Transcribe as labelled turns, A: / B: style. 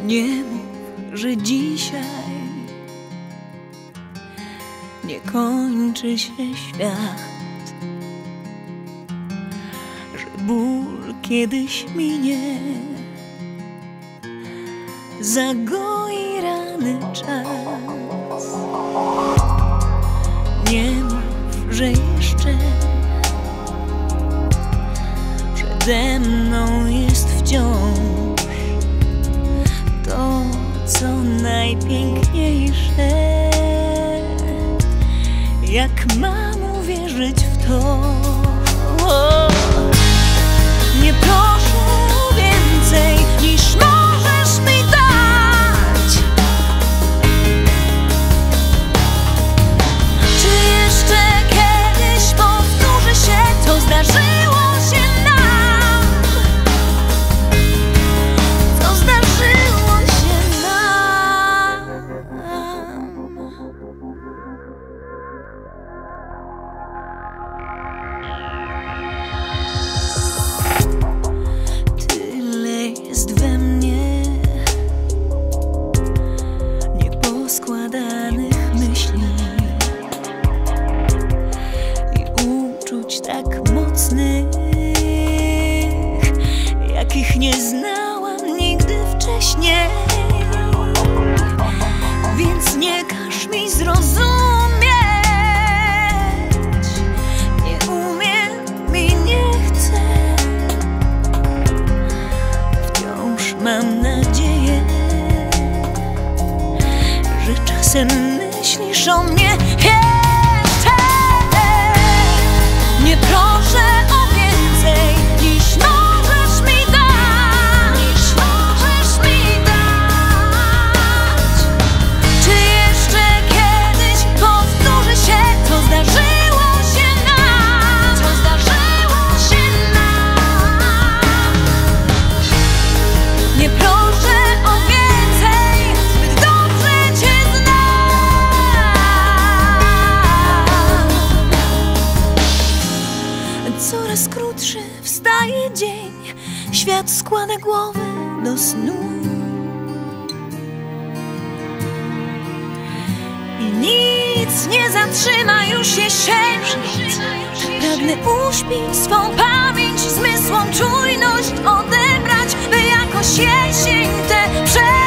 A: Nie mów, że dzisiaj nie kończy się świat, że ból kiedyś minie, zagoi rany czas. Nie mów, że jeszcze przede mną jest wciąż to, co najpiękniejsze. Jak mam uwierzyć w to? Nie proszę o więcej niż możesz mi dać. Czy jeszcze kiedyś powtórzy się to zdarzyło się nam? To zdarzyło się nam. Jest we mnie nieposkładanych myśli i uczuć tak mocnych, jakich nie znałam nigdy wcześniej. Więc nie każ mi zrozumieć, nie umiem i nie chcę. Mam nadzieję, że czasem myślisz o mnie jeszcze. Nie proszę o więcej niż możesz mi dać. Czy jeszcze kiedyś powtórzy się to zdarzyło się nam? Nie proszę o więcej, zbyt dobrze cię znam. Coraz krótszy wstaje dzień, świat składa głowę do snu i nic nie zatrzyma już jesieni. Pragnę uśpić swą pamięć, zmysłom czujność odebrać, by jakoś jesień tę